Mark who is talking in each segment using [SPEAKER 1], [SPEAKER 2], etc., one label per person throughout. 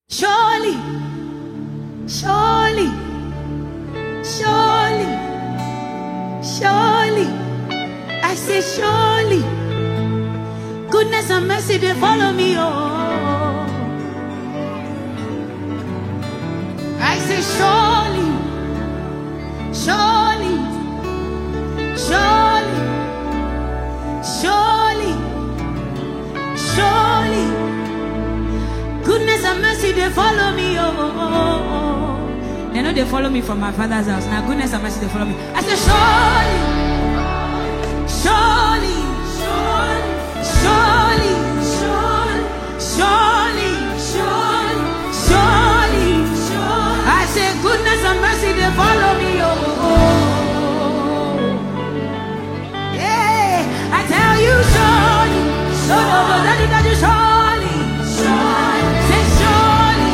[SPEAKER 1] Surely, surely, surely, surely, I say surely, goodness and mercy, they follow me, oh. I say surely, surely, surely, surely, surely, goodness and mercy, they follow me, oh. They know they follow me from my father's house. Now goodness and mercy, they follow me. I say surely, surely, surely, surely, surely, surely, surely, surely. I say goodness and mercy, they follow me, oh. Yeah, I tell you surely, surely, surely, say surely,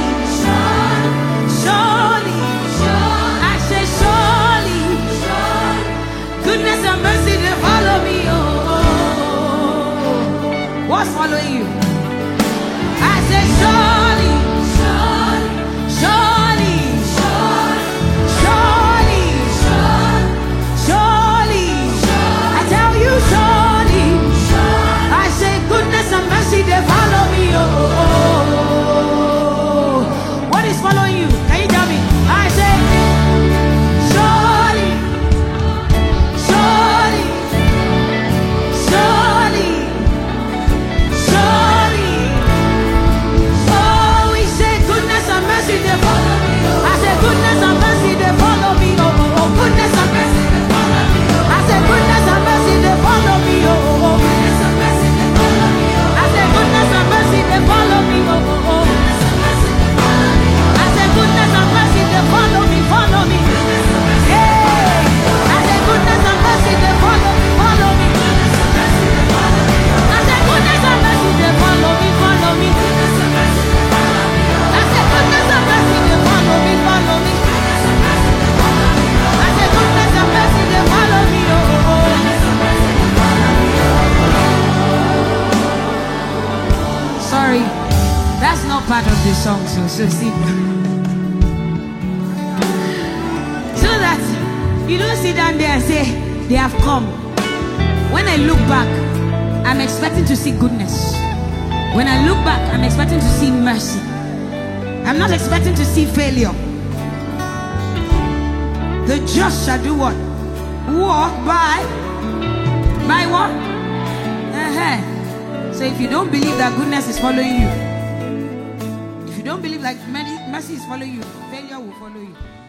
[SPEAKER 1] surely, surely. I say surely, goodness and mercy, they follow me, oh. What's following you? I say surely, surely, surely, surely, I tell you surely, I say goodness and mercy, they follow me, oh. What is following you? Can you tell me? I say surely, surely, surely, surely. Oh, we say goodness and mercy, they follow me, oh. I say goodness and mercy, they follow me, oh. Goodness and mercy, they follow me, oh. I say goodness and mercy, they follow me, oh. Goodness and mercy, they follow me, oh. I say goodness and mercy, they follow me, oh. I say goodness and mercy, they follow me, follow me. Hey, I say goodness and mercy, they follow me, follow me. I say goodness and mercy, they follow me, follow me. I say goodness and mercy, they follow me, follow me. I say goodness and mercy, they follow me, oh. Sorry, that's not part of the song, so see. So that you don't sit down there and say, they have come. When I look back, I'm expecting to see goodness. When I look back, I'm expecting to see mercy. I'm not expecting to see failure. The just shall do what? Walk by what? So if you don't believe that goodness is following you, if you don't believe like mercy is following you, failure will follow you.